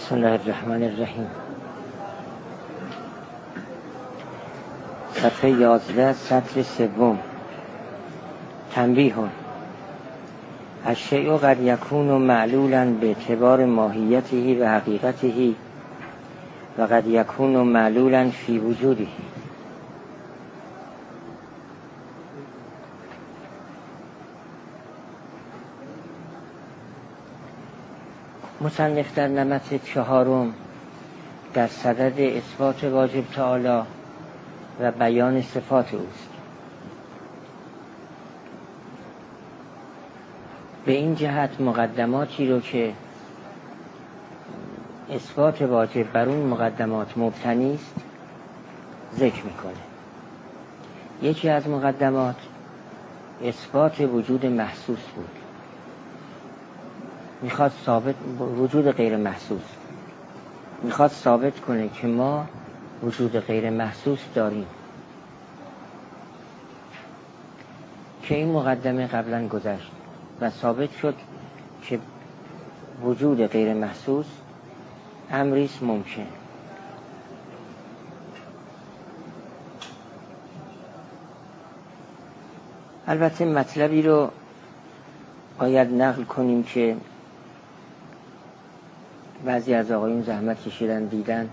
بسم الله الرحمن الرحیم. صفحه 11 سطر سوم. تنبیه: الشیء قد یکون معلولا به اعتبار ماهیته و حقیقته و قد یکون معلولا فی وجوده. مصنف در نمط چهارم در صدد اثبات واجب تعالی و بیان صفات اوست. به این جهت مقدماتی رو که اثبات واجب بر اون مقدمات مبتنی است ذکر میکنه. یکی از مقدمات اثبات وجود محسوس بود. میخواد ثابت وجود غیر محسوس، میخواد ثابت کنه که ما وجود غیر محسوس داریم، که این مقدمه قبلا گذشت و ثابت شد که وجود غیر محسوس امریست ممکن. البته مطلبی رو باید نقل کنیم که بعضی از آقایون زحمت کشیدن دیدن.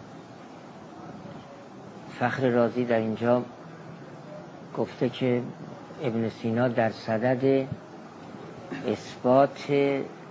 فخر رازی در اینجا گفته که ابن سینا در صدد اثبات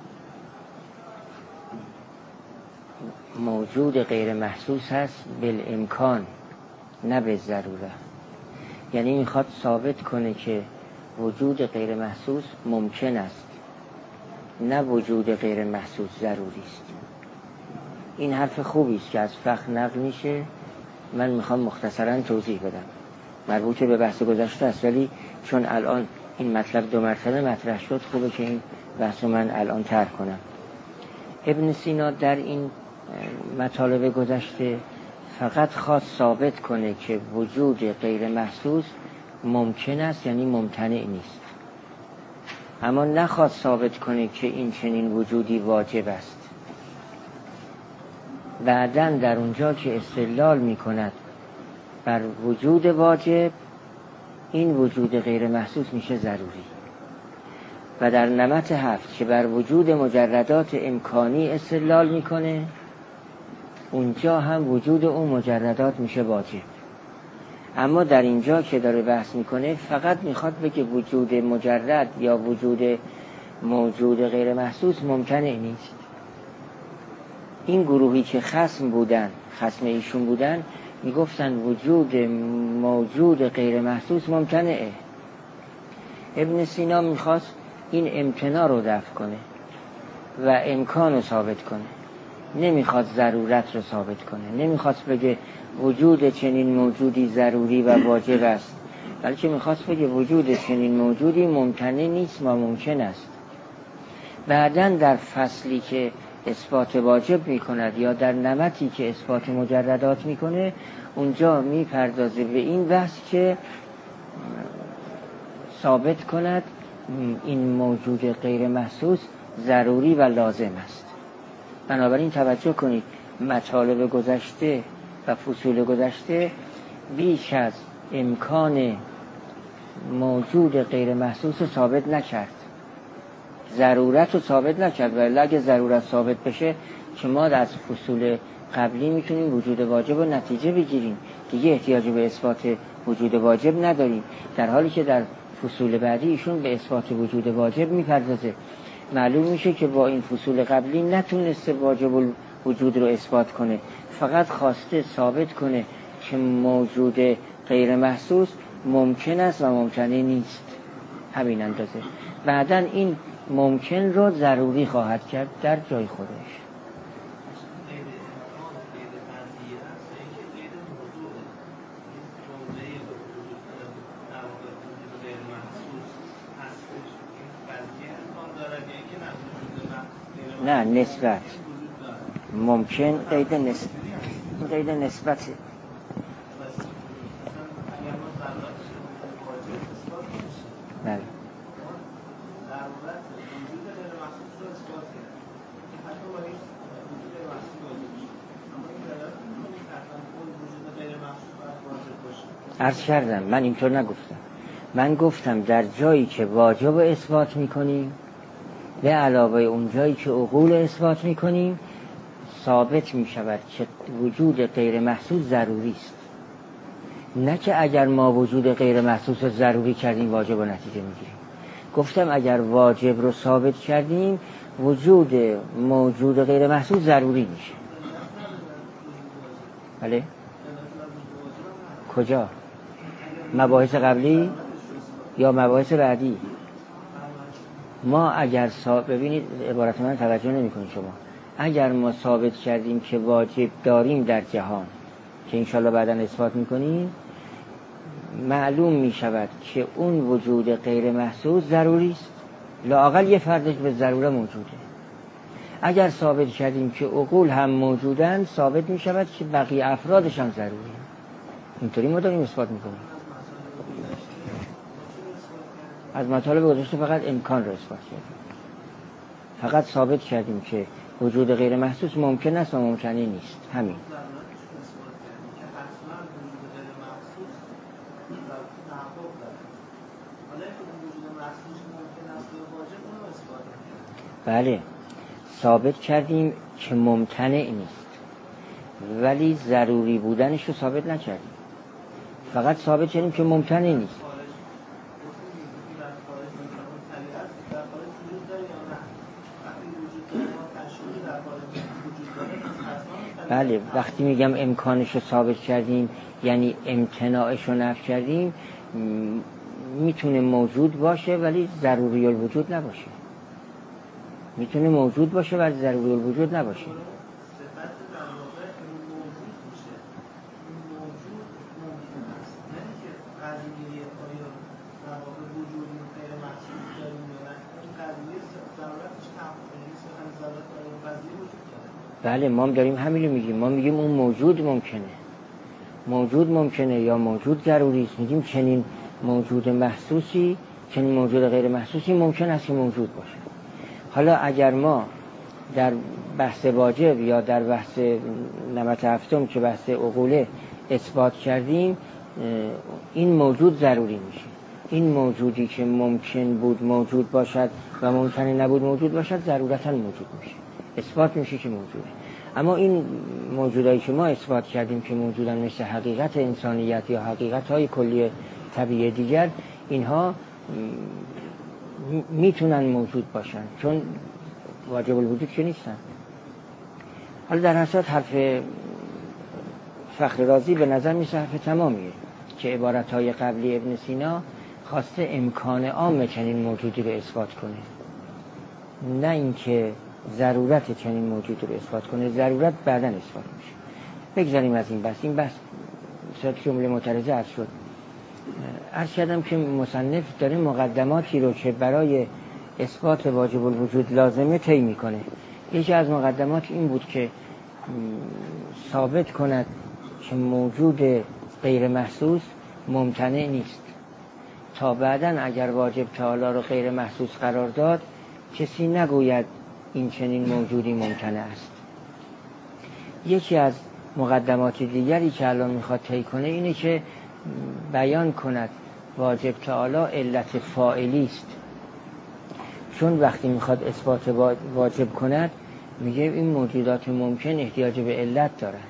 موجود غیر محسوس هست بالامکان نه به ضروره. یعنی میخواد ثابت کنه که وجود غیر محسوس ممکن است، نه وجود غیر محسوس ضروری است. این حرف خوبی است که از فخر نقل میشه. من میخوام مختصرا توضیح بدم، مربوط به بحث گذشته است، ولی چون الان این مطلب دو مرتبه مطرح شد خوبه که این بحث من الان طرح کنم. ابن سینا در این مطالب گذشته فقط خواست ثابت کنه که وجود غیر محسوس ممکن است، یعنی ممتنع نیست، اما نخواست ثابت کنه که این چنین وجودی واجب است. بعداً در اونجا که استدلال می کند بر وجود واجب، این وجود غیر محسوس میشه ضروری. و در نمط 7 که بر وجود مجردات امکانی استدلال میکنه، اونجا هم وجود اون مجردات میشه واجب. اما در اینجا که داره بحث میکنه فقط میخواد بگه وجود مجرد یا وجود موجود غیر محسوس ممکنه نیست. این گروهی که خصم ایشون بودن میگفتن وجود موجود غیر محسوس ممکنه. ابن سینا میخواست این امتناع رو دفع کنه و امکان رو ثابت کنه، نمیخواد ضرورت رو ثابت کنه. نمیخواست بگه وجود چنین موجودی ضروری و واجب است، بلکه میخواست بگه وجود چنین موجودی ممکنه نیست و ممکن است. بعداً در فصلی که اثبات واجب میکند یا در نمطی که اثبات مجردات میکنه، اونجا میپردازه به این بحث که ثابت کند این موجود غیر محسوس ضروری و لازم است. بنابراین توجه کنید، مطالب گذشته و فصول گذشته بیش از امکان موجود غیر محسوس رو ثابت نکرد، ضرورت رو ثابت نکرد. ولی اگه ضرورت ثابت بشه که ما از فصول قبلی میتونیم وجود واجب رو نتیجه بگیریم، دیگه احتیاج به اثبات وجود واجب نداریم، در حالی که در فصول بعدی ایشون به اثبات وجود واجب میپردازه. معلوم میشه که با این فصول قبلی نتونسته واجب وجود رو اثبات کنه، فقط خواسته ثابت کنه که موجود غیر محسوس ممکن است و ممکنه نیست. همین اندازه. بعداً این ممکن رو ضروری خواهد کرد در جای خودش. نه، نسبت ممکن قید نسبت. بله. عرض کردم من اینطور نگفتم. من گفتم در جایی که واجب رو اثبات میکنیم به علاوه اون جایی که عقول اثبات میکنیم ثابت میشود که وجود غیر محسوس ضروری است. نه که اگر ما وجود غیر محسوس رو ضروری کردیم واجب و نتیجه میگیریم. گفتم اگر واجب رو ثابت کردیم وجود موجود غیر محسوس ضروری میشه. بله؟ کجا؟ مباحث قبلی یا مباحث بعدی؟ ما اگر ببینید عبارت من توجه نمی کنید شما. اگر ما ثابت کردیم که واجب داریم در جهان که انشالله بعدا اثبات میکنیم، معلوم میشود که اون وجود غیر محسوس ضروری است، لااقل یه فردش به ضروره موجوده. اگر ثابت کردیم که عقول هم موجودن، ثابت میشود که بقیه افرادش هم ضروری. اینطوری ما داریم اثبات میکنیم. از مطالب گذشته فقط امکان رو اثبات کردیم. فقط ثابت کردیم که وجود غیر محسوس ممکن است و ممکنه نیست. همین. بله، ثابت کردیم که ممتنع نیست ولی ضروری بودنش رو ثابت نکردیم. فقط ثابت کردیم که ممتنع نیست. بله، وقتی میگم امکانش رو ثابت کردیم یعنی امتناعش رو نفی کردیم. میتونه موجود باشه ولی ضروری الوجود نباشه. میتونه موجود باشه ولی ضروری الوجود نباشه. بله، ما هم داریم همین رو میگیم. ما میگیم اون موجود ممکنه یا موجود ضروری است. میگیم چنین موجود محسوسی، چنین موجود غیر محسوسی ممکن است که موجود باشه. حالا اگر ما در بحث واجب یا در بحث نمط هفتم که بحث عقوله اثبات کردیم، این موجود ضروری میشه. این موجودی که ممکن بود موجود باشد و ممکن نبود موجود باشد ضرورتا موجود میشه، اثبات میشه که موجوده. اما این موجودایی که ما اثبات کردیم که موجودن مثل حقیقت انسانیت یا حقیقت‌های کلی طبیعی دیگر، اینها میتونن موجود باشن چون واجب الوجود که نیستن. حالا در حسات حرف فخر رازی به نظر میسه حرف تمامیه که عبارت‌های قبلی ابن سینا خواسته امکان عام چنین موجودی رو اثبات کنه، نه اینکه ضرورت چنین موجودی رو اثبات کنه. ضرورت بعداً اثبات میشه. بگذاریم از این بحث. این بحث صورت جمله معترضه عرض شد. عرض کردم که مصنف داره مقدماتی رو که برای اثبات واجب الوجود لازمه طی میکنه. یکی از مقدمات این بود که ثابت کند که موجود غیر محسوس ممتنع نیست، تا بعداً اگر واجب تعالی رو غیر محسوس قرار داد کسی نگوید این چنین موجودی ممتنع است. یکی از مقدمات دیگری که الان میخواد طی کنه اینه که بیان کند واجب تعالی علت فاعلی است، چون وقتی میخواد اثبات واجب کند میگه این موجودات ممکن احتیاج به علت دارن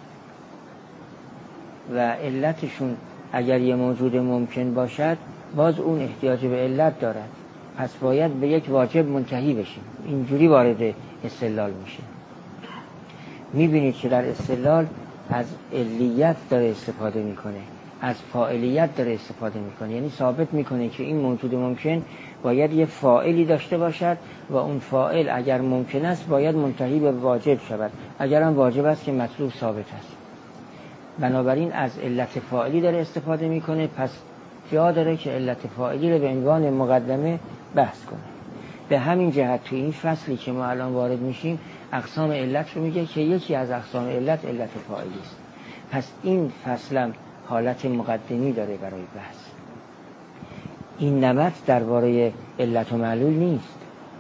و علتشون اگر یه موجود ممکن باشد باز اون احتیاج به علت دارد، پس باید به یک واجب منتهی بشیم. اینجوری وارد استدلال میشه. میبینید که در استدلال از علیت داره استفاده میکنه، از فاعلیت داره استفاده میکنه. یعنی ثابت میکنه که این موجود ممکن باید یه فاعلی داشته باشد و اون فاعل اگر ممکن است باید منتهی به واجب شود، اگر هم واجب است که مطلوب ثابت است. بنابراین از علت فاعلی داره استفاده میکنه. پس جا داره که علت فاعلی رو به عنوان مقدمه بحث کنه. به همین جهت تو این فصلی که ما الان وارد میشیم اقسام علت رو میگه که یکی از اقسام علت فاعلی است. پس این فصلم حالت مقدمی داره برای بحث. این نمط درباره علت و معلول نیست،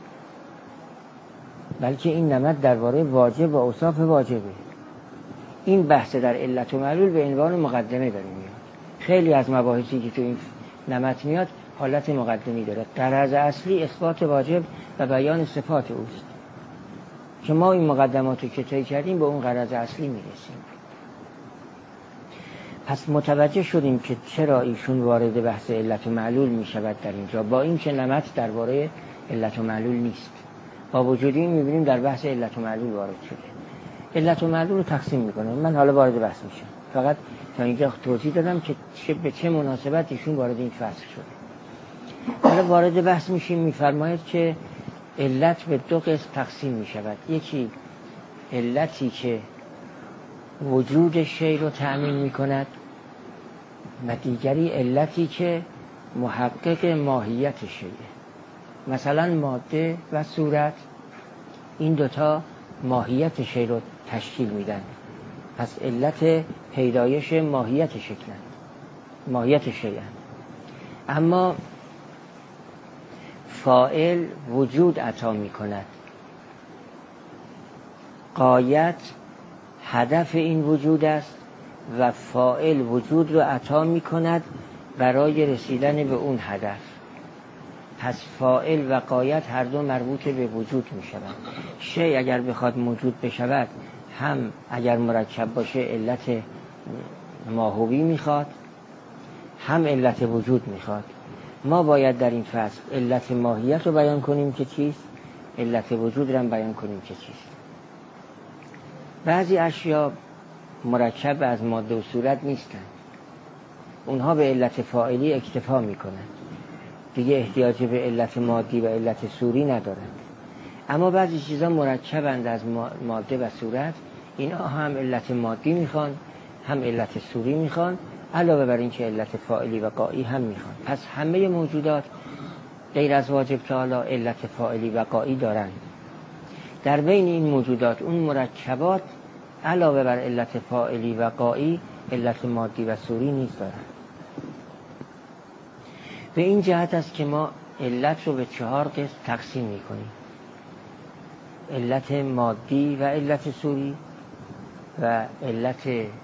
بلکه این نمط درباره واجب و اوصاف واجبه. این بحث در علت و معلول به عنوان مقدمه داره میاد. خیلی از مباحثی که تو این نمط میاد حالت مقدمی داره. غرض اصلی اثبات واجب و بیان صفات اوست که ما این مقدمات رو که طی کردیم به اون غرض اصلی میرسیم. پس متوجه شدیم که چرا ایشون وارد بحث علت و معلول میشود در اینجا، با این که نمط درباره علت و معلول نیست. با وجود این میبینیم در بحث علت و معلول وارد شده. علت و معلول رو تقسیم میکنه. من حالا وارد بحث میشم، فقط تا اینجا توضیح دادم که به چه مناسبت ایشون وارد این فصل شده. حالا وارد بحث میشیم. میفرماید که علت به دو قسم تقسیم میشود. یکی علتی که وجود شی رو تأمین میکند و دیگری علتی که محقق ماهیت شیه. مثلا ماده و صورت، این دوتا ماهیت شی رو تشکیل میدن. پس علت پیدایش ماهیت شکلند، ماهیت شیئند. اما فاعل وجود عطا میکند. غایت هدف این وجود است و فاعل وجود رو عطا میکند برای رسیدن به اون هدف. پس فاعل و غایت هر دو مربوط به وجود میشوند. شی اگر بخواد موجود بشود، هم اگر مرکب باشه علت ماهوی میخواد، هم علت وجود میخواد. ما باید در این فصل علت ماهیت رو بیان کنیم که چیست، علت وجود رو هم بیان کنیم که چیست. بعضی اشیا مرکب از ماده و صورت نیستند، اونها به علت فاعلی اکتفا میکنند، دیگه احتیاج به علت مادی و علت صوری ندارند. اما بعضی چیزا مرکبند از ماده و صورت، اینا هم علت مادی میخوان هم علت صوری میخوان، علاوه بر این که علت فاعلی و غایی هم میخوان. پس همه موجودات غیر از واجب تعالی علت فاعلی و غایی دارند. در بین این موجودات اون مرکبات علاوه بر علت فاعلی و غایی علت مادی و صوری نیز دارند. به این جهت است که ما علت رو به 4 قسم تقسیم میکنیم: علت مادی و علت صوری و علت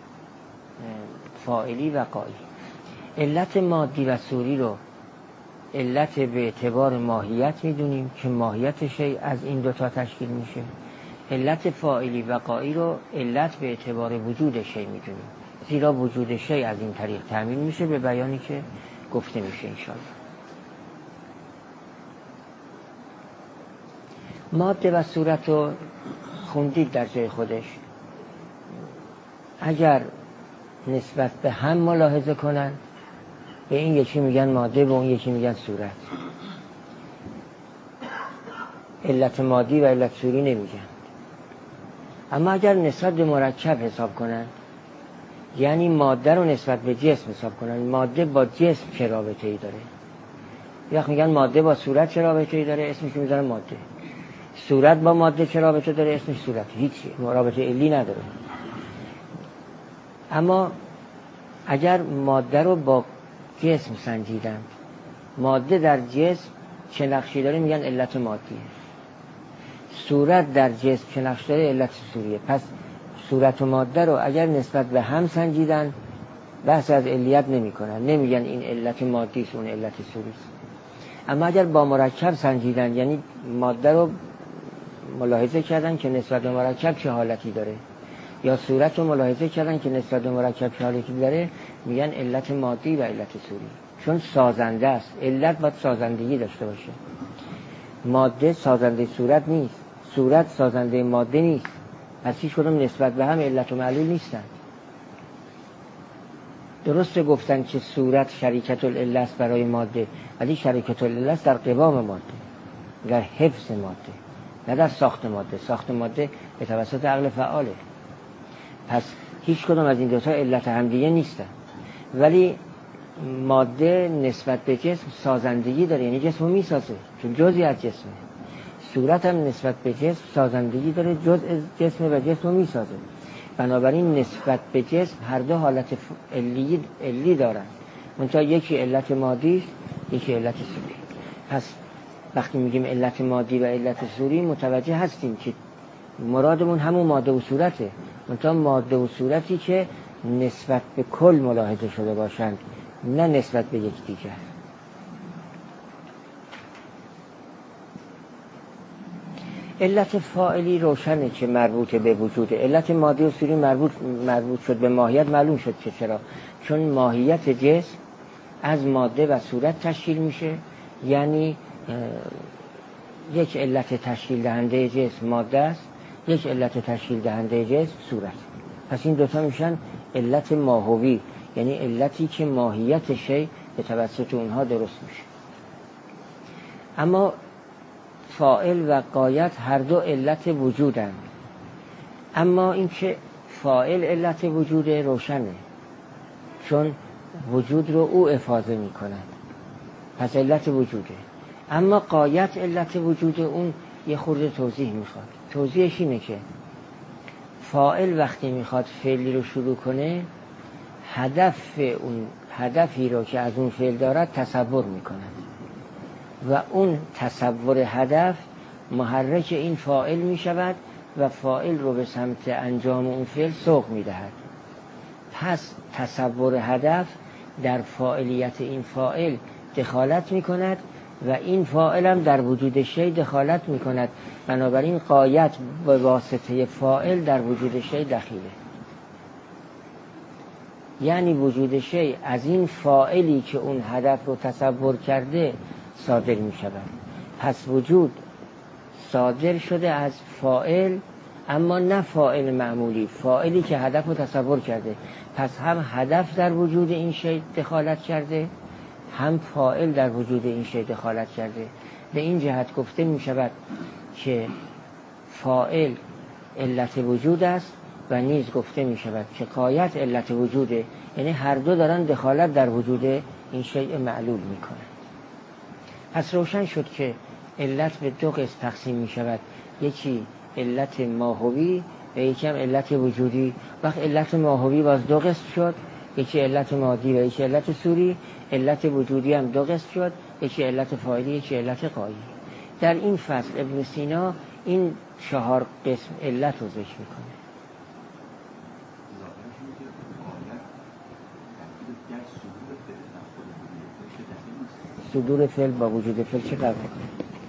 فاعلی و غایی. علت مادی و صوری رو علت به اعتبار ماهیت میدونیم که ماهیت شی از این دوتا تشکیل میشه. علت فاعلی و غایی رو علت به اعتبار وجود شی میدونیم، زیرا وجود شی از این طریق تأمین میشه به بیانی که گفته میشه انشاءالله. ماده و صورت رو خوندید در جای خودش. اگر نسبت به هم ملاحظه کنن، به این یکی میگن ماده، به اون یکی میگن صورت. علت مادی و علت صوری نمیگن. اما اگر نسبت به مرکب حساب کنن، یعنی ماده رو نسبت به جسم حساب کنن، ماده با جسم چه رابطه ای داره؟ یا میگن ماده با صورت چه رابطه ای داره، اسمش میذارن ماده. صورت با ماده چه رابطه داره، اسمش صورت. هیچ رابطه علی نداره. اما اگر ماده رو با جسم سنجیدن، ماده در جسم چه نقشی داره، میگن علت مادیه. صورت در جسم چه نقشی داره، علت صوریه. پس صورت و ماده رو اگر نسبت به هم سنجیدن، بحث از علیت نمی کنن، نمیگن این علت مادی است اون علت صوری است. اما اگر با مرکب سنجیدن، یعنی ماده رو ملاحظه کردن که نسبت به مرکب چه حالتی داره، یا صورت رو ملاحظه کردن که نسبت به مرکب چه حالتی داره، میگن علت مادی و علت صوری. چون سازنده است، علت باید سازندگی داشته باشه. ماده سازنده صورت نیست، صورت سازنده ماده نیست. پس هیچ کدوم نسبت به هم علت و معلول نیستن. درسته گفتن که صورت شریکت العله است برای ماده، ولی شریکت العله است در قوام ماده، در حفظ ماده، نه در ساخت ماده. ساخت ماده به توسط عقل فعاله. پس هیچ کدوم از این دوتا علت همدیگه نیستن. ولی ماده نسبت به جسم سازندگی داره، یعنی جسم رو میسازه چون جزئی از جسمه. صورت هم نسبت به جسم سازندگی داره، جزء از جسمه و جسم رو میسازه. بنابراین نسبت به جسم هر دو حالت علی دارن، منتها یکی علت مادی است، یکی علت صوری. پس وقتی میگیم علت مادی و علت صوری متوجه هستیم که مرادمون همون ماده و صورته، منتها ماده و صورتی که نسبت به کل ملاحظه شده باشند، نه نسبت به یکدیگر. علت فاعلی روشنه که مربوط به وجوده. علت مادی و صوری مربوط شد به ماهیت، معلوم شد که چرا. چون ماهیت جسم از ماده و صورت تشکیل میشه، یعنی یک علت تشکیل دهنده جسم ماده است، یک علت تشکیل دهنده جسم صورت. پس این دوتا میشن علت ماهوی، یعنی علتی که ماهیت شی به توسط اونها درست میشه. اما فاعل و غایت هر دو علت وجودند. اما این که فاعل علت وجود روشنه، چون وجود رو او افاضه میکنه، پس علت وجوده. اما غایت علت وجود اون یه خورده توضیح میخواد. توضیحش اینه که فاعل وقتی میخواد فعلی رو شروع کنه، هدفی رو که از اون فعل دارد تصور میکنه و اون تصور هدف محرک این فاعل میشود و فاعل رو به سمت انجام اون فعل سوق میدهد. پس تصور هدف در فاعلیت این فاعل دخالت میکند و این فاعل هم در وجود شی دخالت میکند. بنابراین غایت به واسطه فاعل در وجود شی دخیله، یعنی وجود شی از این فاعلی که اون هدف رو تصور کرده صادر می شود. پس وجود صادر شده از فاعل، اما نه فاعل معمولی، فاعلی که هدف رو تصور کرده. پس هم هدف در وجود این شی دخالت کرده، هم فاعل در وجود این شی دخالت کرده. به این جهت گفته می شود که فاعل علت وجود است و نیز گفته می شود که غایت علت وجوده، یعنی هر دو دارن دخالت در وجود این شیء معلول می کنن. پس روشن شد که علت به دو قسم تقسیم می شود، یکی علت ماهوی و یکی هم علت وجودی. وقت علت ماهوی باز دو قسم شد، یکی علت مادی و یکی علت صوری. علت وجودی هم دو قسم شد، یکی علت فاعلی یکی علت غایی. در این فصل ابن سینا این 4 قسم علت رو ذکر میکنه. صدور فعل با وجود فعل چه فرق میکنه؟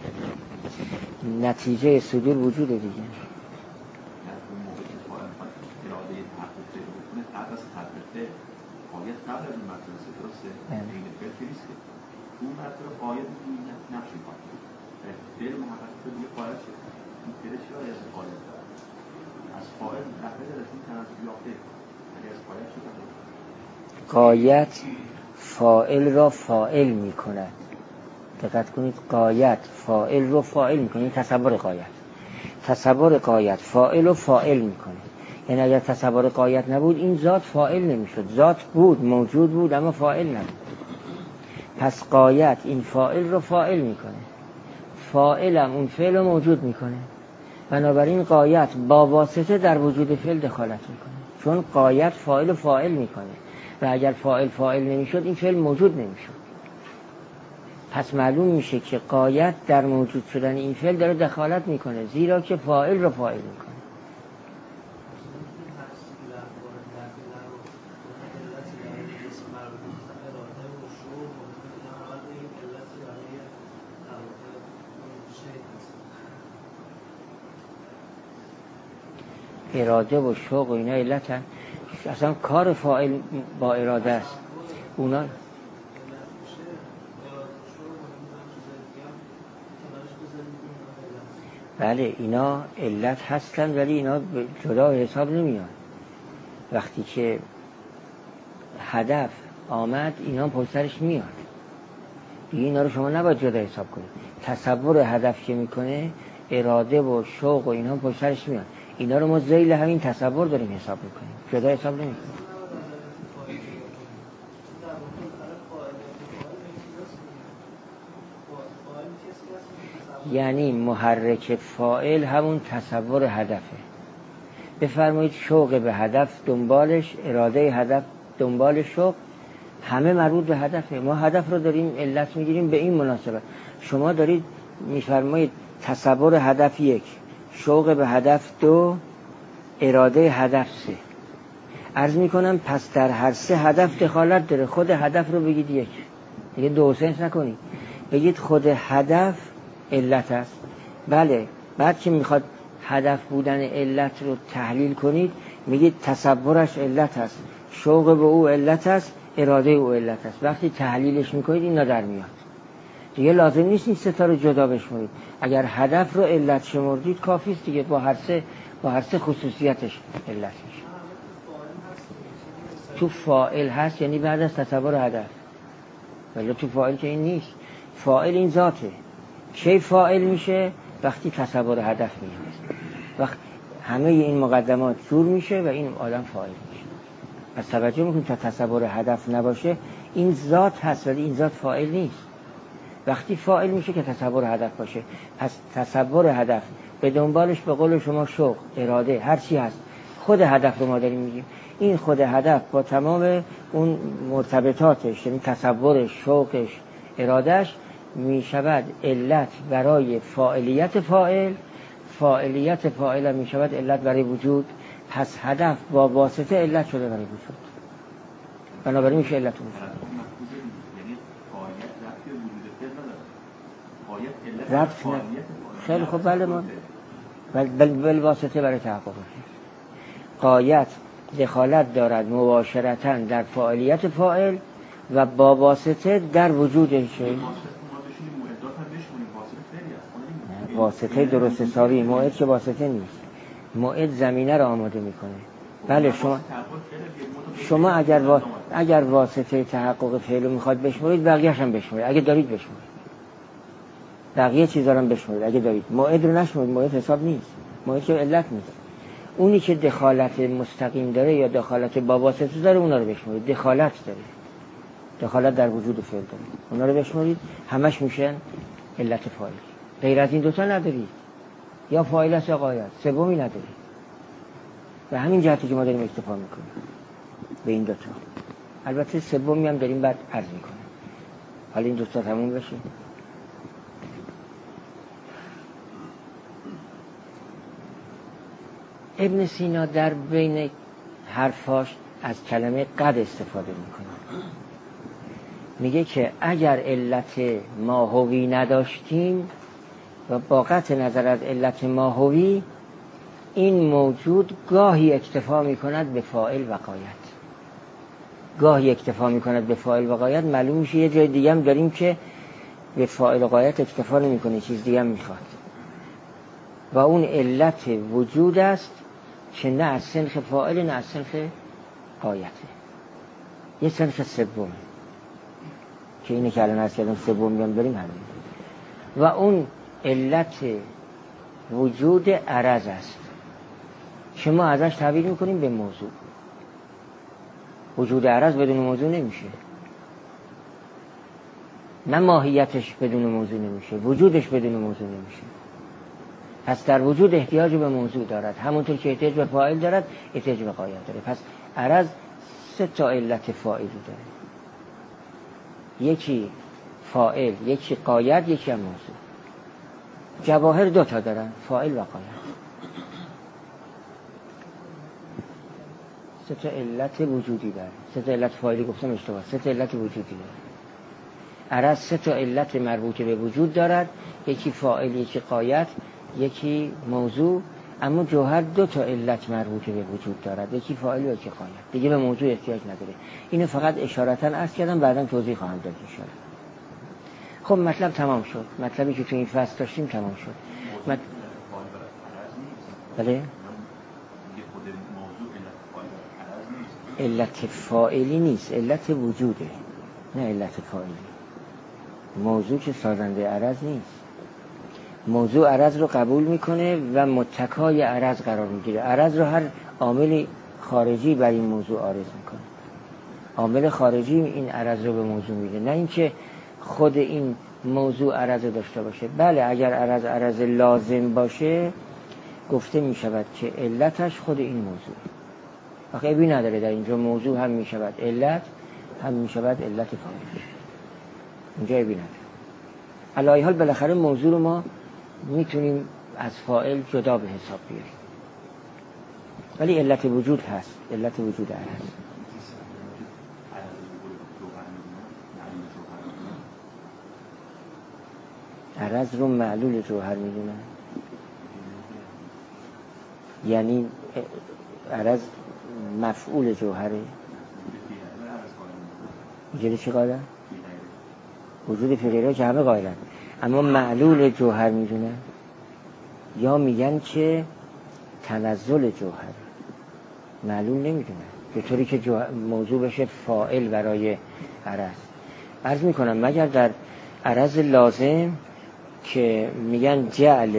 نتیجه صدور وجود دیگه. اون مرتبه قاید نقش میکنه فعل محقق دیگه قاید شد. این فعل چرا از قاید داره؟ از قاید متفرد از این تناسب یافته، ولی از قاید شد. قاید فاعل را فاعل میکند. دقت کنید، قاید فاعل رو فاعل میکنه. این تصور قاید. تصور قاید فاعل رو فاعل میکنه. یعنی اگر تصور قاید نبود این ذات فاعل نمیشد. ذات بود، موجود بود، اما فاعل نبود. پس قاید این فاعل رو فاعل میکنه، فاعلم اون فعل رو موجود میکنه. بنابراین قاید با واسطه در وجود فعل دخالت میکنه، چون قاید فاعل رو فاعل میکنه و اگر فاعل نمیشد این فعل موجود نمیشد. پس معلوم میشه که قاید در موجود شدن این فعل داره دخالت میکنه، زیرا که فاعل رو فاعل میکنه. اراده و شوق و اینا علتن. اصلا کار فاعل با اراده است. اونا بله اینا علت هستن، ولی اینا جدا حساب نمیان. وقتی که هدف آمد اینا پشت سرش میاد دیگه. اینا رو شما نباید جدا حساب کنید. تصور هدف که میکنه اراده و شوق و اینا پشت سرش میاد. اینا رو ما ذیل همین تصور داریم حساب میکنیم، جدا حساب نمیکنیم. یعنی محرک فاعل همون تصور هدفه. بفرمایید شوق به هدف دنبالش، اراده هدف دنبال شوق، همه مربوط به هدفه. ما هدف رو داریم علت میگیریم به این مناسبت. شما دارید میفرمایید تصور هدف 1، شوق به هدف 2، اراده هدف 3. عرض میکنم پس در هر سه هدف دخالت داره. خود هدف رو بگید یک، دیگه دو سنس نکنید، بگید خود هدف علت است. بله، بعد که میخواد هدف بودن علت رو تحلیل کنید میگید تصورش علت است، شوق به او علت است، اراده او علت است. وقتی تحلیلش میکنید اینا در میاد، دیگه لازم نیست این سه تا رو جدا بشمارید. اگر هدف رو علت شمردید کافی است دیگه، با هر سه خصوصیتش علت میشه. تو فاعل هست یعنی بعد از تصور هدف، ولی تو فاعل که این نیست. فاعل این ذاته. کی فاعل میشه؟ وقتی تصور هدف میشه، وقت همه این مقدمات جور میشه و این آدم فاعل میشه. پس توجه میکنید تا تصور هدف نباشه این ذات هست ولی این ذات فاعل نیست. وقتی فاعل میشه که تصور هدف باشه. پس تصور هدف به دنبالش به قول شما شوق، اراده، هر چی هست، خود هدف رو ما داریم میگیم. این خود هدف با تمام اون مرتبطاتش، یعنی تصورش، شوقش، ارادهش، میشود علت برای فاعلیت فاعل. فاعلیت فاعل میشود علت برای وجود. پس هدف با واسطه علت شده برای وجود، بنابراین میشه علت وجود. رفت خیلی خوب، بله، ما بل واسطه برای تحقق قایت دخالت دارد مباشرتاً در فاعلیت فاعل و با واسطه در وجودش. واسطه درست حسابی، موعد که واسطه نیست. موعد زمینه را آماده میکنه. بله، شما اگر واسطه تحقق فعل رو میخواد بشمارید بقیه‌اش هم بشمارید، اگه دارید بشمارید. بقیه چیزا رو هم بشمارید اگه دارید. موعد رو نشمارید، موعد حساب نیست، موعد که علت نیست. اونی که دخالت مستقیم داره یا دخالت با واسطه داره اونا رو بشمارید. دخالت داره، دخالت در وجود فعل داره، اونا رو بشمارید، همش میشن علت فاعل. غیر از این دوتا ندارید، یا فاعل است یا غایت، سومی ندارید. و همین جهتی که ما داریم اکتفا میکنیم به این دوتا. البته سومی هم داریم بعد عرض میکنیم. حالا این دوتا تموم بشه. ابن سینا در بین حرفاش از کلمه قد استفاده میکنه. میگه که اگر علت ماهوی نداشتیم و با قطع نظر از علت ماهوی، این موجود گاهی اکتفا میکند به فاعل و غایت، گاهی اکتفا میکند به فاعل و غایت. معلوم میشه یه جای دیگه هم داریم که به فاعل و غایت اکتفا نمیکنه، چیز دیگه هم میخواد. و اون علت وجود است که نه از صنف فاعل نه از صنف غایته، یه صنف سوم که اینه که الان هست کردم سوم میام بریم همین. و اون علت وجود عرض است که ما ازش تعبیر میکنیم به موضوع. وجود عرض بدون موضوع نمیشه، نه ماهیتش بدون موضوع نمیشه، وجودش بدون موضوع نمیشه. پس در وجود احتیاج به موضوع دارد، همونطور که احتیاج به فاعل دارد احتیاج به غایت داره. پس عرض سه تا علت فاعلی داره، یکی فاعل، یکی غایت، یکی هم موضوع. جواهر دو تا دارن، فاعل و غایت. سه تا علت وجودی داره. سه تا علت فاعلی گفتم اشتباه، سه تا علت وجودی داره. عرض سه تا علت مربوطه به وجود دارد، یکی فاعل، یکی غایت، یکی موضوع. اما جوهر دو تا علت مربوطه به وجود دارد، یکی فاعل و یکی غایت. دیگه به موضوع احتیاج نداره. اینو فقط اشارتاً عرض کردم، بعداً توضیح خواهم داد ان شاءالله. خب مطلب تمام شد. مطلبی که تو این فصل داشتیم تمام شد. بله؟ علت فاعلی نیست، علت وجوده، نه علت فاعلی. موضوع که سازنده عرض نیست. موضوع عرض رو قبول میکنه و متکای عرض قرار میگیره. عرض رو هر عامل خارجی بر این موضوع عارض میکنه. عامل خارجی این عرض رو به موضوع میده، نه اینکه خود این موضوع عرض داشته باشه. بله، اگر عرض لازم باشه گفته میشود که علتش خود این موضوع. آخه عیبی نداره در اینجا موضوع هم میشود علت، هم میشود علت فاعل. اینجا عیبی نداره. علی حال بالاخره موضوع رو ما میتونیم از فاعل جدا به حساب بیاریم. ولی علت وجود هست، علت وجود عرض. عرض رو معلول جوهر میدونن، یعنی عرض مفعول جوهره. اینجوری چی قایلن؟ وجود فی غیره که همه قایلن، اما معلول جوهر میدونن یا میگن که تنزل جوهر، معلول نمیدونن، به طوری که موضوع بشه فاعل برای عرض. عرض میکنم مگر در عرض لازم که میگن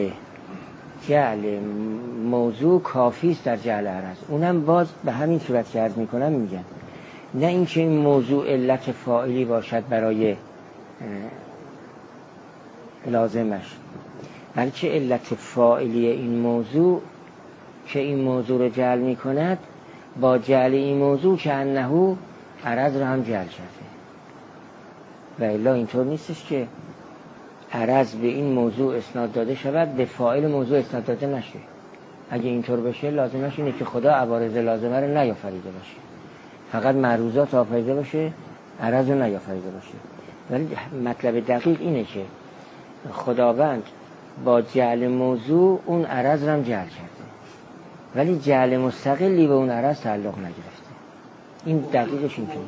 جعل موضوع کافی است در جعل عرض، اونم باز به همین صورت که عرض میکنم میگن نه اینکه این موضوع علت فاعلی باشد برای لازمش، بلکه علت فاعلی این موضوع که این موضوع رو جعل میکند با جعل این موضوع که انه عرض رو هم جعل کرده. و الا اینطور نیستش که عرض به این موضوع اسناد داده شود به فاعل موضوع اسناد داده نشه. اگه اینطور بشه لازمش اینه که خدا عوارض لازمه رو نیافریده باشه، فقط معروضات آفریده باشه، عرض رو نیافریده باشه. ولی مطلب دقیق اینه که خداوند با جعل موضوع اون عرض رو هم جعل کرده، ولی جعل مستقلی به اون عرض تعلق نگرفته. این دقیقش اینه.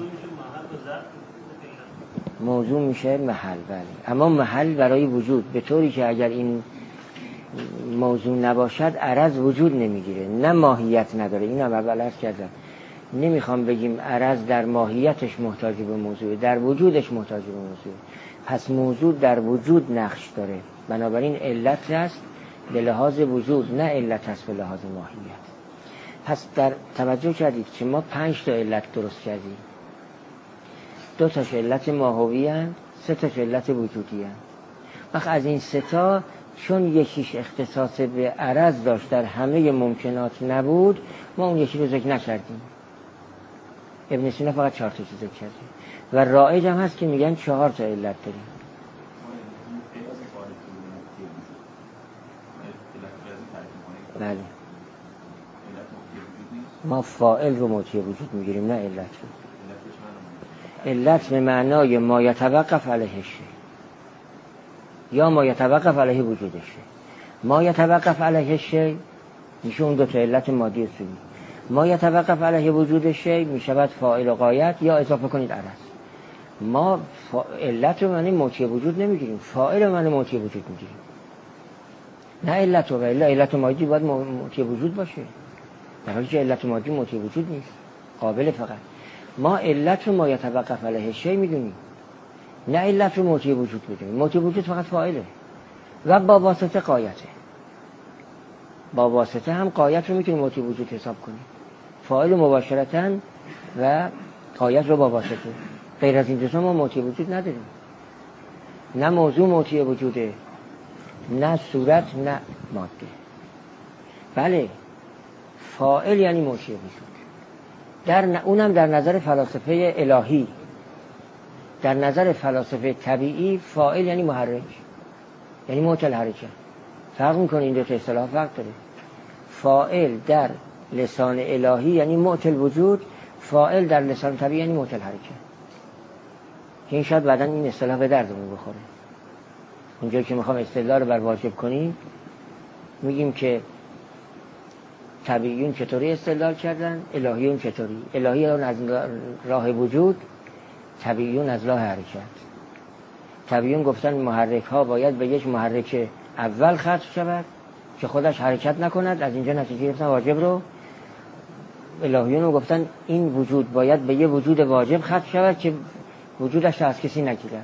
موضوع میشه محل، بله، اما محل برای وجود، به طوری که اگر این موضوع نباشد عرض وجود نمیگیره، نه ماهیت نداره. این هم اول عرض کردم، نمیخوام بگیم عرض در ماهیتش محتاج به موضوع، در وجودش محتاج به موضوع. پس موضوع در وجود نقش داره، بنابراین علت است به لحاظ وجود، نه علت است به لحاظ ماهیت. پس در توجه کردید که ما 5 تا علت درست کردیم، 2 تاش علت ماهوی هست، 3 تاش علت وجودی هست. وقت از این 3 تا چون یکیش اختصاص به عرض داشت در همه ممکنات نبود، ما اون یکی رو ذکر نکردیم. ابن سینا فقط 4 تا ذکر کرده و رایج هم هست که میگن 4 تا علت داریم. بله، ما فاعل رو موجب وجود میگیریم، نه علت رو. علت به معنای ما یتوقف علیه شی یا ما یتوقف علیه وجود شی. ما یتوقف علیه شی میشه اون 2 تا علت مادی اصولی. ما یتوقف علیه وجود شی میشود فاعل و غایت یا اضافه کنید عرض. ما علت رو معنی موجب وجود نمیگیریم، فاعل رو معنی موجب وجود میگیریم، نه علت رو. و الا علت مادی باید موجب وجود باشه، در حالی که علت مادی موجب وجود نیست، قابل. فقط ما علت رو ما یتوقف علیه شی میدونیم، نه علت رو موجب وجود میدونیم. موجب وجود فقط فاعله و با واسطه قایته. با واسطه هم قایت رو میتونیم موجب وجود حساب کنیم، فاعل مباشرتاً و قایت رو با واسطه. غیر از این 2 تا ما موجب وجود نداریم، نه موضوع موجب وجوده، نه صورت، نه ماده. بله، فاعل یعنی موجب وجود. اونم در نظر فلاسفه الهی. در نظر فلاسفه طبیعی فاعل یعنی محرک، یعنی معطل حرکت. فرق میکنه، این 2 تا اصطلاح فرق داره. فاعل در لسان الهی یعنی معطل وجود، فاعل در لسان طبیعی یعنی معطل حرکت. که این شاید بعدن این اصطلاح به دردمون بخوره. اونجایی که میخوام استدلال رو بر واجب کنیم میگیم که طبیعیون چطوری استدلال کردن، الهیون چطوری. الهیون از راه وجود، طبیعیون از راه حرکت. طبیعیون گفتن محرک ها باید به یک محرک اول ختم شود که خودش حرکت نکند، از اینجا نتیجه گرفتن واجب رو. الهیون رو گفتن این وجود باید به یه وجود واجب ختم شود که وجودش از کسی نگیرد.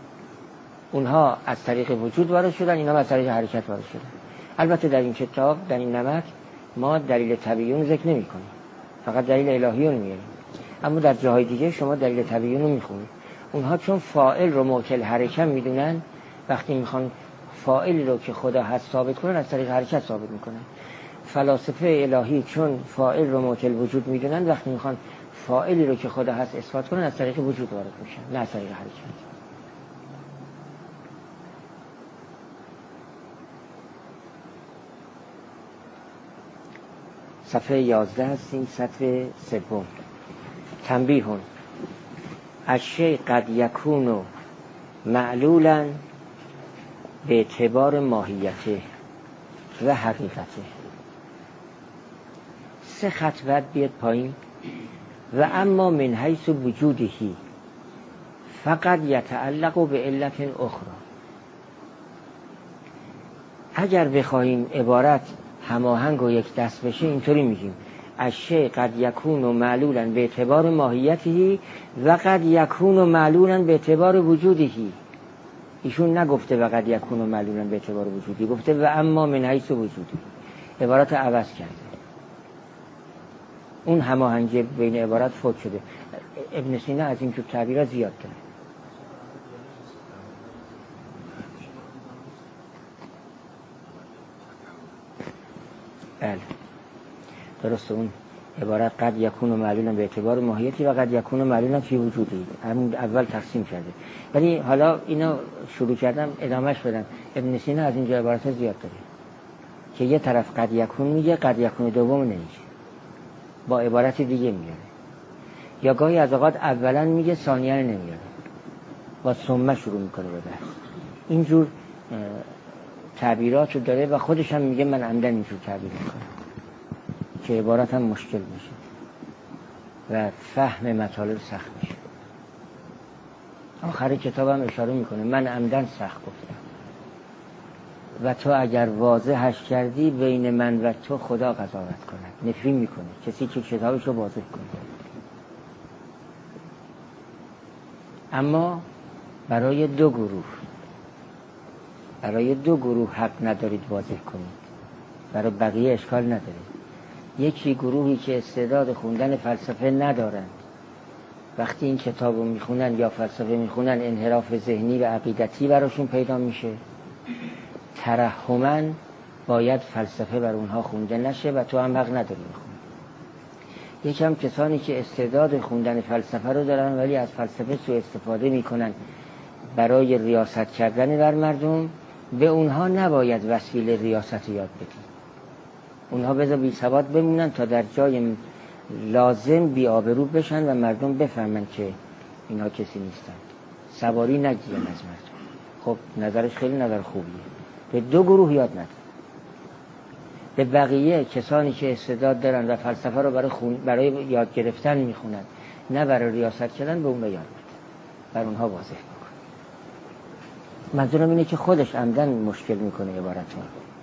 اونها از طریق وجود وارد شدن، اینا از طریق حرکت وارد شدن. البته در این کتاب، در این نمط ما دلیل طبیعیون ذکر نمی کنیم، فقط دلیل الهیون میاریم. اما در جاهای دیگه شما دلیل طبیعیون رو میخونید. اونها چون فاعل رو معطل حرکت میدونن، وقتی میخوان فاعلی رو که خدا هست ثابت کنن از طریق حرکت ثابت میکنن. فلاسفه الهی چون فاعل رو معطل وجود میدونن، وقتی میخوان فاعلی رو که خدا هست اثبات کنن از طریق وجود وارد میشن، نه از طریق حرکت. صفحه 11 هستیم، سطر سوم. تنبیه: الشیء قد یکون معلولا به اعتبار ماهیته و حقیقته. 3 خط بعد بیاد پایین. و اما من حیث وجودهی فقط یتعلق به علت اخرى. اگر بخواهیم عبارت هماهنگ و یک دست بشه اینطوری میگیم: الشیء قد یکون معلولا به اعتبار ماهیته و قد یکون معلولا به اعتبار وجوده. ایشون نگفته و قد یکون معلولا به اعتبار وجودی، گفته و اما من حیث وجوده. عبارت عوض کرده. اون هماهنگی بین عبارت فوت شده. ابن سینا از این جور تعبیرات زیاد داره. بله درسته، اون عبارت قد یکون معلولا به اعتبار ماهیتی و قد یکون معلولا فی وجودی، همون اول تقسیم کرده. ولی حالا اینو شروع کردم ادامهش بدم. ابن سینا از اینجا عبارت زیاد داره که یه طرف قد یکون میگه، قد یکون دوم نمیگه، با عبارت دیگه میاره. یا گاهی از اوقات اولا میگه ثانیا نمیاره، با ثم شروع میکنه به بحث. اینجور تعبیرات رو داره و خودش هم میگه من عمدن اینجور تعبیر میکنم که عبارت هم مشکل میشه و فهم مطالب سخت میشه. آخر کتاب هم اشاره میکنه من عمدن سخت گفتم و تو اگر واضحش کردی بین من و تو خدا قضاوت کند. نفرین میکنه کسی که کتابش رو واضح کنه. اما برای دو گروه حق ندارید واضح کنید، برای بقیه اشکال نداره. یکی گروهی که استعداد خوندن فلسفه ندارند، وقتی این کتاب رو میخونن یا فلسفه میخونن انحراف ذهنی و عقیدتی براشون پیدا میشه، ترحماً باید فلسفه بر اونها خونده نشه و تو هم حق نداری میخونی. یکم کسانی که استعداد خوندن فلسفه رو دارن ولی از فلسفه سوء استفاده میکنن برای ریاست کردن بر مردم، به اونها نباید وسیله ریاست یاد بدی. اونها بذار بی ثبات بمونن تا در جای لازم بی آبرو بشن و مردم بفهمن که اینها کسی نیستن، سواری نگیرن از مردم. خب نظرش خیلی نظر خوبیه. به دو گروه یاد نده. به بقیه کسانی که استعداد دارن و فلسفه رو برای یاد گرفتن میخونن نه برای ریاست کردن، به اون یاد بده، بر اونها واضح بکن. منظورم اینه که خودش عمدن مشکل میکنه عبارتون.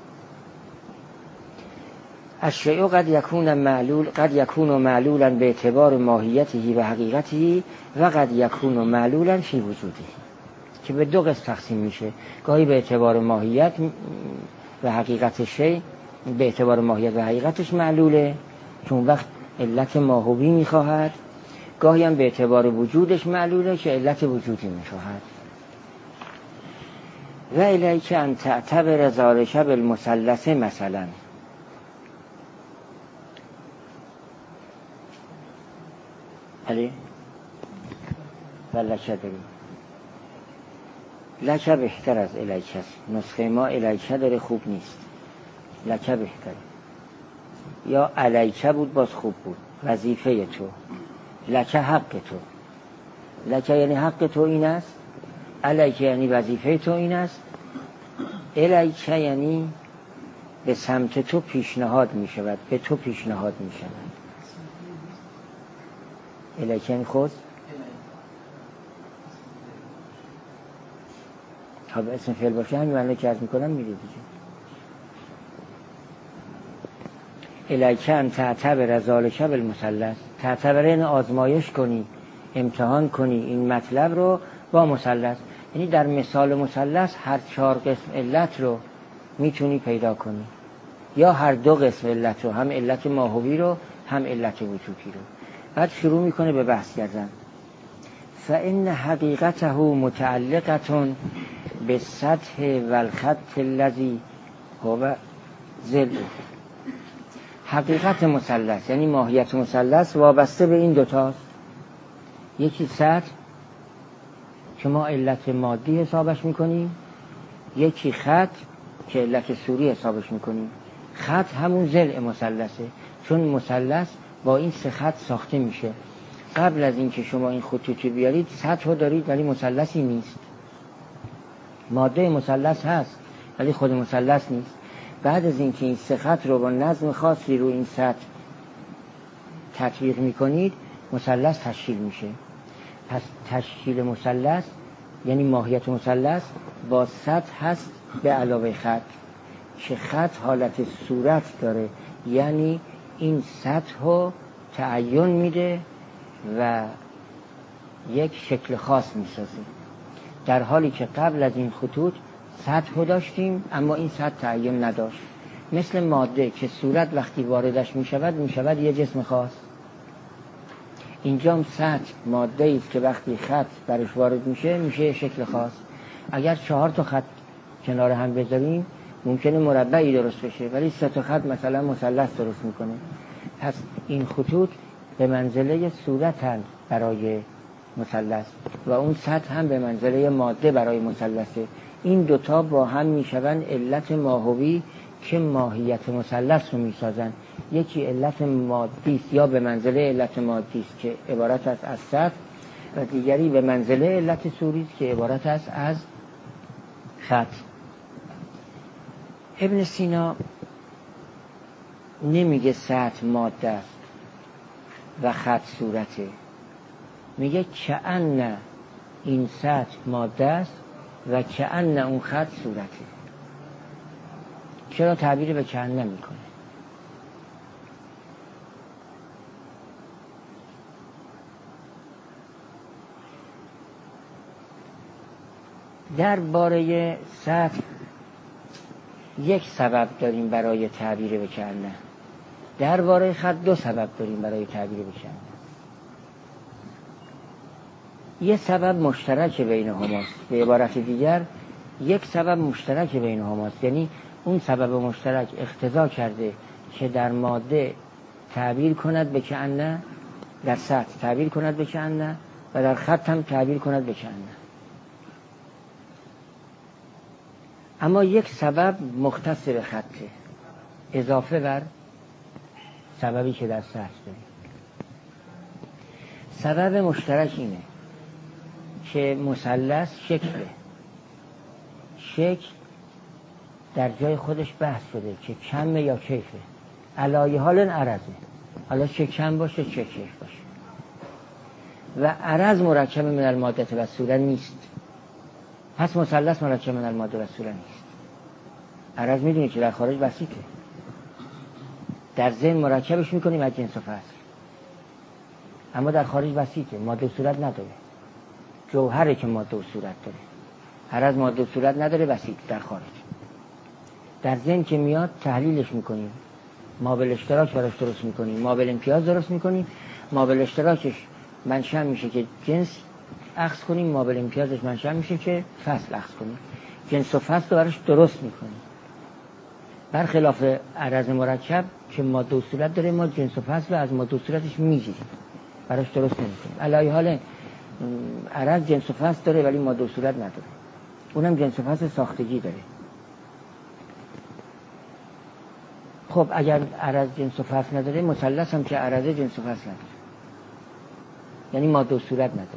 الشیء قد یکون معلولا به اعتبار ماهیته و حقیقته و قد یکون معلولا فی وجوده، که به دو قسم تقسیم میشه. گاهی به اعتبار ماهیت و حقیقت شیء، به اعتبار ماهیت و حقیقتش معلوله چون وقت علت ماهوی میخواهد، گاهی هم به اعتبار وجودش معلوله که علت وجودی میخواهد. و الیک ان تعتبر ذلک بالمثلث مثلا. علی و لکه داریم، لکه بهتر از الیک است. نسخه ما الیک داره، خوب نیست، لکه بهتره. یا علیکه بود باز خوب بود، وظیفه تو. لکه حق تو. لکه یعنی حق تو این است، علیکه یعنی وظیفه تو این است، الیکه یعنی به سمت تو پیشنهاد می شود، به تو پیشنهاد می شود. الیکه یعنی خود. تا به اسم فعل باشه همین معنی که عرض می کنم میره دیگه. الیک ان تعتبر ذلک بالمثلث. تعتبر یعنی آزمایش کنی، امتحان کنی این مطلب رو با مثلث. یعنی در مثال مثلث هر 4 قسم علت رو میتونی پیدا کنی، یا هر 2 قسم علت رو، هم علت ماهوی رو هم علت وجودی رو. بعد شروع میکنه به بحث کردن. فإن حقیقته متعلقة بالسطح والخط الذي هو ظل. حقیقت مثلث یعنی ماهیت مثلث وابسته به این دوتاست. یکی سطح که ما علت مادی حسابش میکنیم، یکی خط که علت صوری حسابش میکنیم. خط همون ضلع مثلثه. چون مثلث با این 3 خط ساخته میشه. قبل از اینکه شما این خطوط بیارید سطح دارید ولی مثلثی نیست. ماده مثلث هست ولی خود مثلث نیست. بعد از اینکه این 3 خط رو با نظم خاصی رو این سطح تطبیق میکنید مثلث تشکیل میشه. پس تشکیل مثلث یعنی ماهیت مثلث با سطح هست به علاوه خط، که خط حالت صورت داره، یعنی این سطح رو تعین میده و یک شکل خاص میسازه، در حالی که قبل از این خطوط سطح رو داشتیم اما این سطح تعین نداشت. مثل ماده که صورت وقتی واردش میشود یه جسم خاص، اینجا هم سطح ماده ایست که وقتی خط برش وارد میشه شکل خاص. اگر 4 تا خط کنار هم بذاریم ممکنه مربعی درست بشه، ولی 3 تا خط مثلا مثلث درست میکنه. پس این خطوط به منزله صورتن برای مثلث و اون سطح هم به منزله ماده برای مثلثه. این دوتا با هم میشون علت ماهوی که ماهیت مثلث رو میسازن. یکی علت مادی است یا به منزله علت مادی است که عبارت است از سطح، و دیگری به منزله علت صوری است که عبارت است از خط. ابن سینا نمیگه سطح ماده است و خط صورته، میگه کأن این سطح ماده است و کأن اون خط صورته. چرا تعبیر به کأن نمیکنه؟ درباره سطح یک سبب داریم برای تعبیر به کأن، درباره خط 2 سبب داریم برای تعبیر به کأن. یه سبب مشترک بین هماست، به عبارت دیگر یک سبب مشترک بین هماست، یعنی اون سبب مشترک اقتضا کرده که در ماده تعبیر کند به کأن، در سطح تعبیر کند به کأن و در خط هم تعبیر کند به کأن. اما یک سبب مختص به خطه اضافه بر سببی که در سطح داریم. سبب مشترک اینه که مثلث شکل در جای بحث بحث شده که کمه یا کیفه، علایه حال عرضه، حالا چه کم باشه چه کیف باشه. و عرض مرکب من الماده و صورت نیست، پس مثلث مرکب من الماده و صورت نیست. عرض میدونی که در خارج بسیطه، در ذهن مرکبش میکنیم از جنس و فصل، اما در خارج بسیطه، ماده و صورت نداره. جوهره که ماده و صورت داره، عرض ماده و صورت نداره، بسیط در خارج. در ذهن که میاد تحلیلش میکنیم، مابل اشتراک براش درست میکنیم، مابل امتیاز درست میکنیم. مابل اشتراکش منشأ میشه که جنس اخذ کنیم، مابل امتیازش منشأ میشه که فصل اخذ کنیم. جنس و فصل رو براش درست میکنیم. برخلاف عرض مرکب که ماده و صورت داره، ما جنس و فصل رو از ماده و صورتش میگیریم، براش درست نمیکنیم. علاوه حال عرض جنس و فصل داره ولی ماده و صورت نداره، اونم جنس و فصل ساختگی داره. خب اگر عرض جنس و فصل نداره، مثلث هم که عرض جنس و فصل نداره، یعنی ماده و صورت نداره.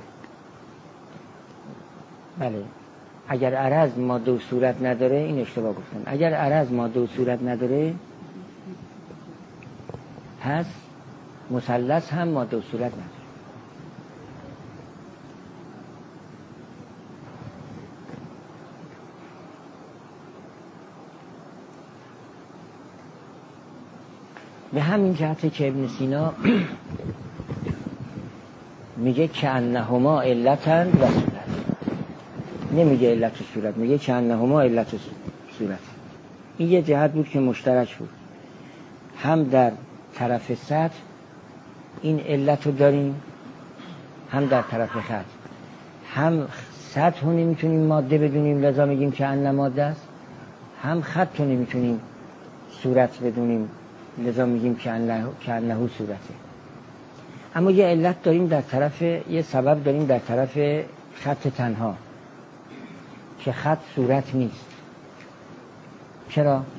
بله، اگر عرض ماده و صورت نداره، این اشتباه گفتم، اگر عرض ماده و صورت نداره پس مثلث هم ماده و صورت نداره. به همین جهته که ابن سینا میگه کأنهما علتن و صورت، نمیگه علت و صورت، میگه کأنهما علت و صورت. این یه جهت بود که مشترک بود، هم در طرف سطح این علت رو داریم، هم در طرف خط. هم سطح رو نمیتونیم ماده بدونیم لذا میگیم کأن ماده است، هم خط رو نمیتونیم صورت بدونیم لذا میگیم کأنه صورته. اما یه علت داریم در طرف، یه سبب داریم در طرف خط تنها که خط صورت نیست. چرا؟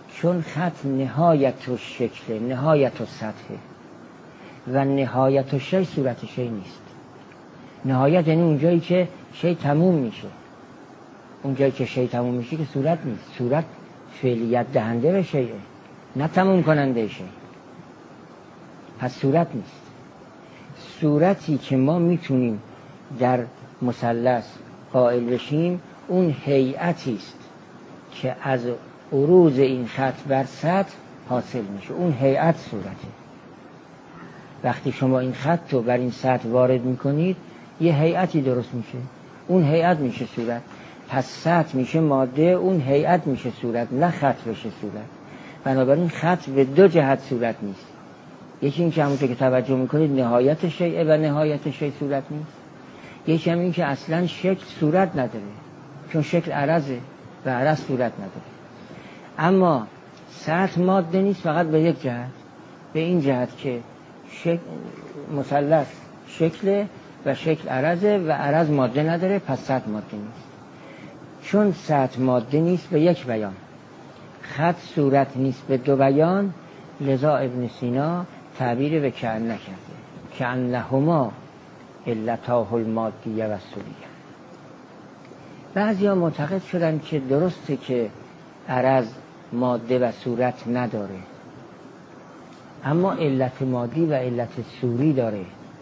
چون خط نهایت و شکل، نهایت و سطحه و نهایت و شی صورت شی نیست. نهایت یعنی اونجایی که شی تموم میشه، اونجایی که شی تموم میشه که صورت نیست. صورت فعلیت دهنده به شیه، نه تموم کننده شی. پس صورت نیست. صورتی که ما میتونیم در مثلث قائل بشیم اون هیئتی است که از عروض این خط بر سطح حاصل میشه. اون هیئت صورته. وقتی شما این خط رو بر این سطح وارد میکنید یه هیئتی درست میشه، اون هیئت میشه صورت. پس سطح میشه ماده، اون هیئت میشه صورت، نه خط بشه صورت. بنابراین خط به دو جهت صورت نیست. یکی این که همونطور که توجه میکنید نهایت شیء و نهایت شیء صورت نیست. یکی هم این که اصلا شکل صورت نداره، چون شکل عرضه و عرض صورت نداره. اما سطح ماده نیست فقط به یک جهت، به این جهت که مثلث شکل و شکل عرضه و عرض ماده نداره، پس سطح ماده نیست. چون سطح ماده نیست به یک بیان، خط صورت نیست به دو بیان، لذا ابن سینا تعبیر به کأن نکرده. کأنهما علتاه المادیه و السوریه. بعضیا معتقد شدن که درسته که عرض ماده و صورت نداره، اما علت مادی و علت صوری داره.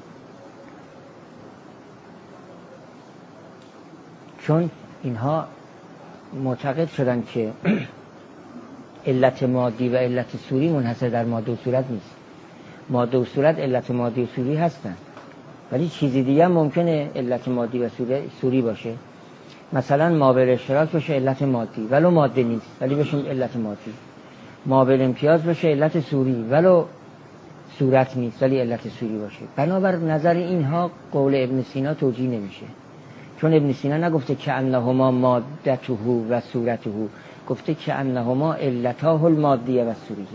چون اینها معتقد شدن که علت مادی و علت صوری منحصر در ماده و صورت نیست. ماده و صورت علت مادی و صوری هستن، ولی چیزی دیگه هم ممکنه علت مادی و صوری باشه. مثلا مابل اشتراک باشه علت مادی ولو ماده نیست، ولی بشه علت مادی. مابل امتیاز باشه علت صوری ولو صورت نیست، ولی علت صوری باشه. بنابر نظر اینها قول ابن سینا توجیه نمیشه، چون ابن سینا نگفته که انهما مادته و صورته، گفته که انهما علتاه المادیه و صوریه.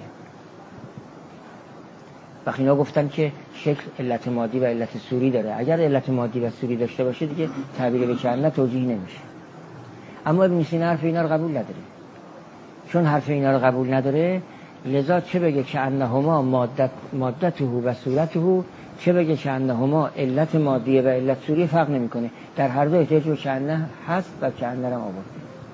وقتی اینا گفتن که شکل علت مادی و علت صوری داره، اگر علت مادی و صوری داشته باشه دیگه تعبیر به کأن توجیه نمیشه. اما ابن سینا حرف اینا رو قبول نداره. چون حرف اینا رو قبول نداره، لذا چه بگه که انهما مادته و صورته، چه بگه که انهما علت مادیه و علت صوری، فرق نمیکنه. در هر دو احتیاج به کأن هست و کأن رو آورده.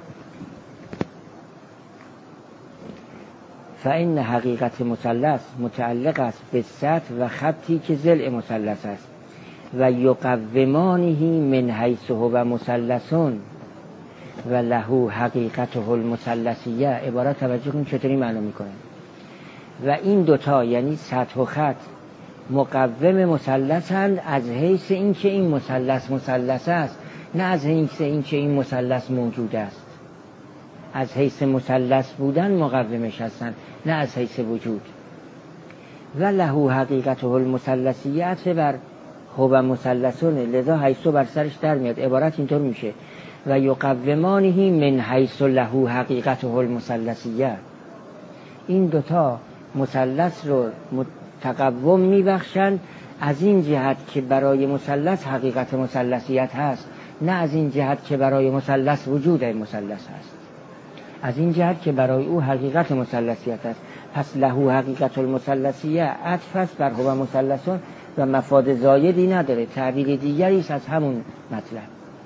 فإن حقیقت مثلث متعلق است به سطح و خطی که ضلع مثلث است و یقومانه من حیث هو مثلث و له حقیقته المثلثیه. عبارت توجه کنید چطوری معنی میکنه. و این دوتا یعنی سطح و خط مقوم مثلثند از حیث این که این مثلث است، نه از حیث این که این مثلث موجود است. از حیث مثلث بودن مقومش هستند، نه از حیث وجود. و له حقیقته المثلثیه بر هو مثلثون، لذا حیث بر سرش در میاد. عبارت اینطور میشه و یقومانه من حیث له حقیقته المثلثیه. این دوتا مثلث رو تقوم میبخشند از این جهت که برای مثلث حقیقت مثلثیت هست، نه از این جهت که برای مثلث وجود مثلث هست. از این جهت که برای او حقیقت مثلثیت است. پس له حقیقت المثلثیه عطف است بر هو مثلثون و مفاد زایدی نداره، تعبیر دیگری است از همون مطلب.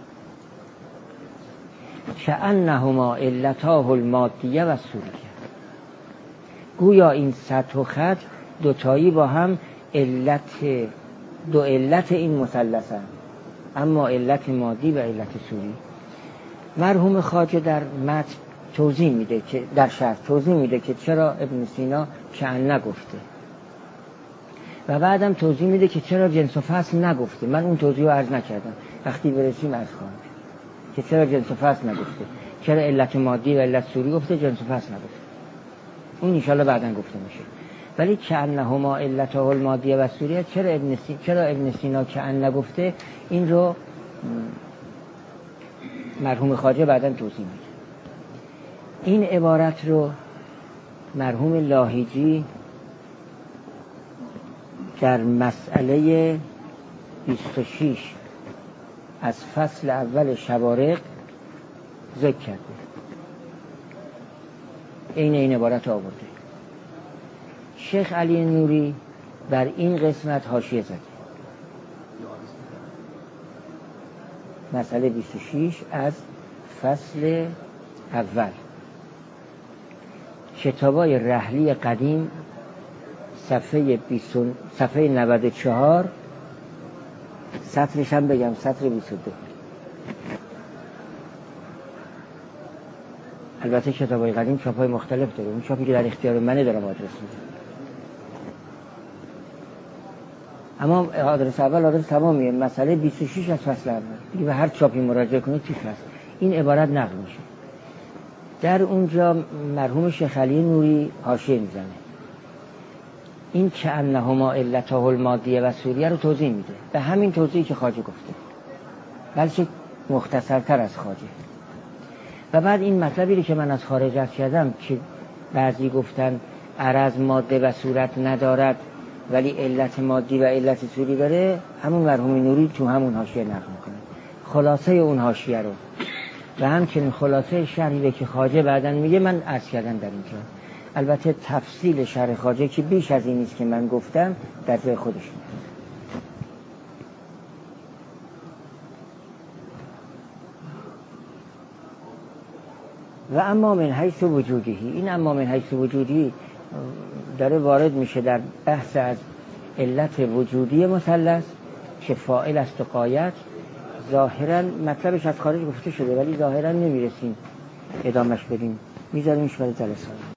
کأنهما علتاه المادیه و صوریه. گویا این سطح و خط دوتایی با هم دو علت این مثلث هستند، اما علت مادی و علت صوری. مرحوم خواجه در متن توضیح میده که در شرح توضیح میده که چرا ابن سینا کأن نگفته و بعدم توضیح میده که چرا جنس و فصل نگفته. من اون توضیح رو عرض نکردم، وقتی برسیم عرض خواهم که چرا جنس و فصل نگفته، چرا علت مادی و علت صوری گفته، جنس و فصل نگفته. اون ان شاءالله بعداً گفته میشه. ولی کأنهما علتاه المادیه و صوریه، چرا ابن سینا کأن نگفته، این رو مرحوم خواجه بعداً توضیح میده. این عبارت رو مرحوم لاهیجی در مسئله 26 از فصل اول شوارق ذکر کرده. این عبارت آورده. شیخ علی نوری بر این قسمت حاشیه زده. مسئله 26 از فصل اول. کتابای رحلی قدیم صفحه 94 سطرش هم بگم، سطر 22. البته کتابای قدیم چاپای مختلف داره، اون چاپی که در اختیار منه دارم آدرس میدم، اما آدرس اول آدرس تمامیه. مسئله 26 از فصل اول دیگه به هر چاپی مراجعه کنید چیز هست. این عبارت نقل میشه. در اونجا مرحوم شیخ علی نوری حاشیه میزنه. این که انهما علته المادیه و سوریه رو توضیح میده به همین توضیحی که خواجه گفته، بلکه مختصرتر از خواجه. و بعد این مطلبی رو که من از خارج عرض کردم که بعضی گفتن عرض ماده و صورت ندارد ولی علت مادی و علت سوری داره، همون مرحوم نوری تو همون حاشیه نقل میکنه خلاصه اون حاشیه رو، و همچنین خلاصه شرحی که خواجه بعدن میگه من عرض کردم در اینجا. البته تفصیل شرح خواجه که بیش از این نیست که من گفتم در جای خودش میاد. و اما من حیث وجودی، این اما من حیث وجودی داره وارد میشه در بحث از علت وجودی مثلث که فاعل است و غایت. ظاهرا مطلبش از خارج گفته شده ولی ظاهرا نمیرسیم ادامش بدیم، میذاریمش برای جلسه.